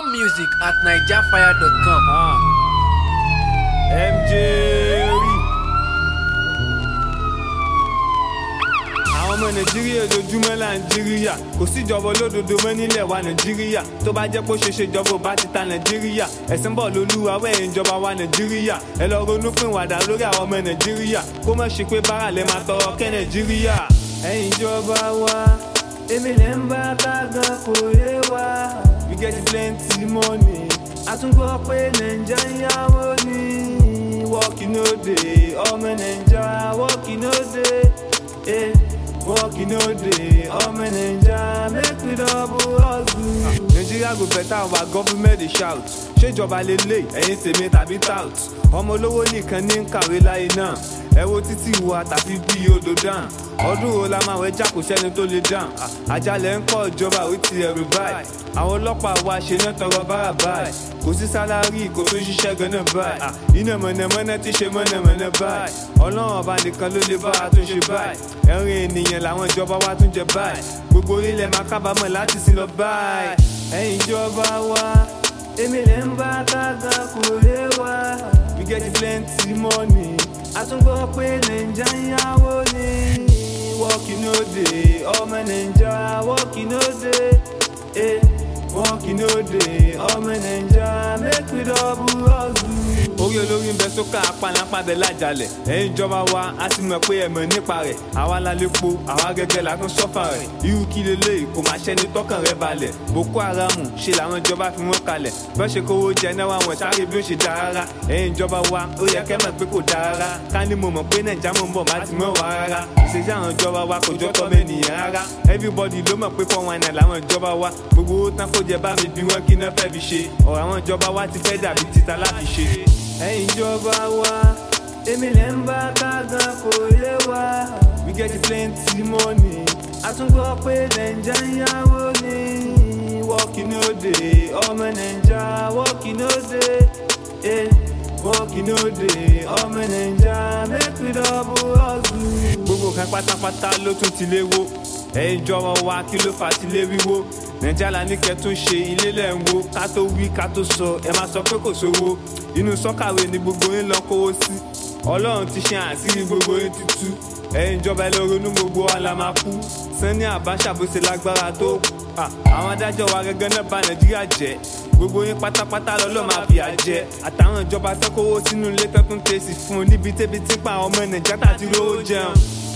music at nigeriafire.com. MJ àwọn ọmọ nàìjíríà ojoojúmọ́ là ń jíríyà kò síjọba olódodo mọ́ nílẹ̀ wa nàìjíríà tó bá jẹ́ pé ó ṣe ṣèjọba ò bá ti ta nàìjíríà ẹ̀sìn bọ̀ lólúwa wẹ̀yìn ìjọba wa nàìjíríà ẹ lọ ronú pín wàdà lórí àwọn ọmọ nàìjíríà kó má ṣe pé bára lè máa tọrọ kẹ́ nàìjíríà. ẹ̀yin ìjọba wa èmi lè ń bá kágan kò yé wa we get plenty money àtúngbọ́ pé nàìjà ń yáwó ní working no dey ọmọ nàìjà working no dey. Working all day, I'm in Ninja, make me double hustle. Nigeria go better, our government dey shout. Ṣèjọba lélẹ̀, ẹ̀yin tèmi tàbí tout. Ọmọ olówó nìkan ní kàwé láyé náà. Ẹ wo títí wa tàbí bí odò dàn. Ọdún wo la máa wẹjà kò sẹ́ni tó lè dàn. Àjálẹ̀ ń kọ́ ìjọba ó ti ẹ̀rù báyìí. Àwọn ọlọ́pàá wa ṣe náà tọrọ bára báyìí. Kò sí sálárì kò tó ṣiṣẹ́ gan-an báyìí. Iná mọ̀nàmọ́ná ti ṣe mọ̀nàmọ́ná báyìí. Ọlọ́run ọba nìkan ló lè bá a tó ṣe báyìí. Ẹ̀rín ènìyàn làwọn ìjọba wa tún jẹ báyìí. Gbogbo orílẹ̀ máa kábàámọ̀ láti sin lọ báyìí. Ẹ̀yin ìjọba wa èmi lè ń bá kága kò lè wá. We get plenty money àtúngbọ́ pé nàìjà ń yáwó ní working no dey ọmọ nàìjà working no dey. Working no day, ọmọ nàìjà make we double hustle. Orí olórí ń bẹ sókà apanapabẹ lájàlẹ̀ ẹ̀yin ìjọba wa a sì mọ̀ pé ẹ mọ̀ nípa rẹ̀ àwa la lépo àwa gẹ́gẹ́ la tún sọ́fà rẹ̀ irú kí lélẹ̀ kò máa ṣẹ́ni tọ́kàn rẹ̀ balẹ̀ Boko Haram ṣe làwọn ìjọba fi wọ́n kalẹ̀ bọ́ ṣe kówó jẹ náà wọn sáré bí ó ṣe dá rárá ẹ̀yin ìjọba wa ó yẹ kẹ́ mọ̀ pé kò dá rárá ká ní mo mọ̀ pé nàìjà mọ̀ ń bọ̀ má ti mọ̀ wá rárá ìṣèṣẹ́ àwọn ìjọba wa kò jọ́ tọ́mọ ènìyàn rárá everybody ló mọ̀ pé 419 làwọn ìjọba wa gbogbo owó tán kó jẹ bá mi bí wọ́n kí náà fẹ́ fi ṣe ọ̀rọ̀ àwọn ìjọba wa ti fẹ́ dàbí títa láti ṣe. ẹ̀yin ìjọba wa èmi lè ń bá kágan kò yé wa we get plenty money àtúngbọ́ pé nàìjà ń yáwó ní working no dey ọmọ nàìjà working no dey. Working no day, ọmọ nàìjà make we double hustle. Gbogbo kan pátápátá ló tún ti léwó ẹ̀yin ìjọba wa kí ló fà ti lé wíwó nàìjíríà la ní kẹ́ tún ṣe ilé lẹ̀ ń wo ká tó wí ká tó sọ ẹ máa sọ pé kò sówó inú sọ́kàwé ni gbogbo yín lọ kówó sí ọlọ́run ti ṣe àṣírí gbogbo yín ti tú ẹ̀yin ìjọba ẹ lọ ronú gbogbo wa la máa kú Sani Abacha bó ṣe lágbára tó àwọn adájọ́ wa gẹ́gẹ́ náà bà nàìjíríà jẹ́ gbogbo yín pátápátá lọ́lọ́ máa fìyà jẹ àtàwọn ìjọba tẹ́kọ̀wó sínú ilé tẹ́kùn tẹ̀sí fún níbi tẹ́bi tí pa àwọn ọmọ nàìjíríà tàbí rówó jẹun